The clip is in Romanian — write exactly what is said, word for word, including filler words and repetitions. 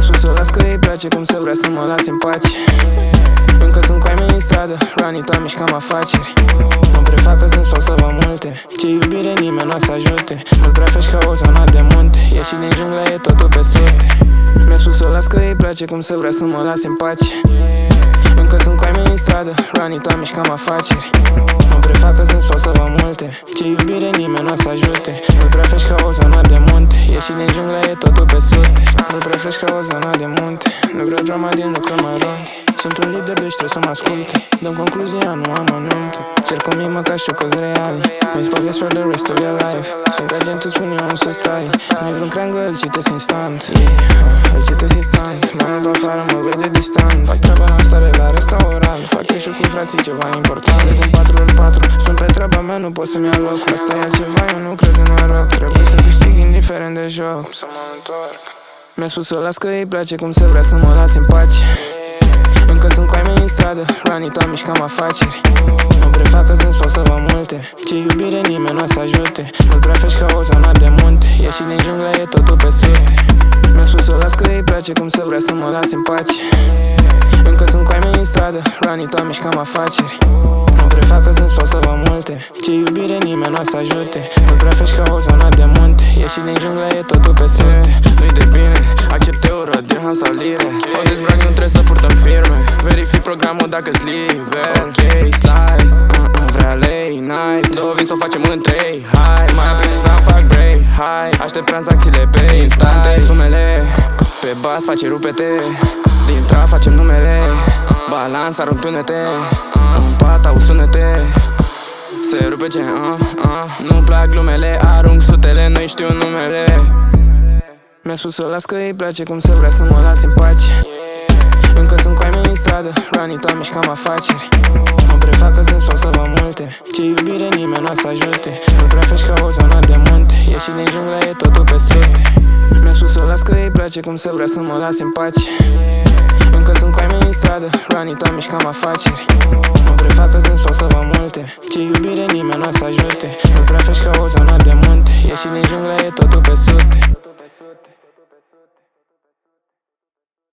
spus o las că îi place cum să vrea să mă lase în pace. Încă sunt cu ai mei în stradă, ranita mișcam afaceri. Mă prefacă sunt sau să vă multe. Ce iubire nimeni nu o să ajute. Mult prea fresh ca o zonă de munte. Ieși din junglă e totul pe sute. Mi-a spus o las că îi place cum să vrea să mă lase în pace. Încă sunt cu ai mei în stradă, ranita mișcam afaceri. Mă prefacă sunt sau să vă multe. Ce iubire nimeni nu o să ajute. Mult prea fresh ca o zonă de munte. Ieși din junglă e totul pe sute. Mult prea fresh ca o zonă de munte. Nu vreau drama din lucruri mărunte. Sunt un lider, deci trebuie să mă asculte. Dăm concluzia, nu am anunte. Cer cu mimă ca știu că-s real. Mi spavezi for the rest of your life. Sunt agentul, spun eu nu să stai. Nu-i vreun creangă, îl citesc instant. Yeah, îl citesc instant. Mă pe afară, mă vede distant. Fac treaba, n-am stare la restaurant. Fac ieșu cu frații, ceva important. În patru ori patru, sunt pe treaba mea, nu pot să-mi ia loc. Asta e altceva, eu nu cred în noroc. Trebuie să câștig indiferent de joc. Să mă întorc. Mi-a spus o las că îi place cum să vrea să mă lase în pace. Încă sunt cu ai mei în stradă, ranita mișcam afaceri. Mă prefacă sunt sau să vă multe. Ce iubire nimeni nu o să ajute. Mult prea fresh ca o zonă de munte. Ieși din junglă e totul pe sute. Mi-a spus o las că îi place cum să vrea să mă lase în pace. Încă sunt cu ai mei în stradă, ranita mișcam afaceri. Mă prefacă sunt sau să vă multe. Ce iubire nimeni nu o să ajute. Mult prea fresh ca o zonă de munte. Ieși din junglă e totul pe sute. Nu-i de bine, accept euro, dirham sau lire. O dezbrac, nu trebuie să purtăm firme. Verific programul dacă-s liber. Ok, slide, uh-uh, vrea lei, night. Două vin s-o facem în trei, hai. Mai aprin un plan, fac break, hai. Aștept tranzacțiile pe instante. Sumele, pe bas face rupete. Din trap facem numele. Balans, arunc tunete. În pat au sunete. Se rupe ce, uh, uh. Nu-mi plac glumele, arunc sutele, nu-i știu numele. Mi-a spus o las că îi place cum să vrea să mă lase în pace. Încă sunt cu ai mei în stradă, ranita mișcam afaceri. Mă prefacă sunt sau să vă multe. Ce iubire nimeni nu o să ajute. Mult prea fresh ca o zonă de munte. Ieși din junglă e totul pe sute. Mi-a spus o las că îi place cum să vrea să mă lase în pace. Încă sunt cu ai mei în stradă, ranita mișcam afaceri. Mă prefacă sunt sau să vă multe. Ce iubire nimeni nu o să ajute. Mult prea fresh ca o zonă de munte. Ieși din junglă e totul pe sute.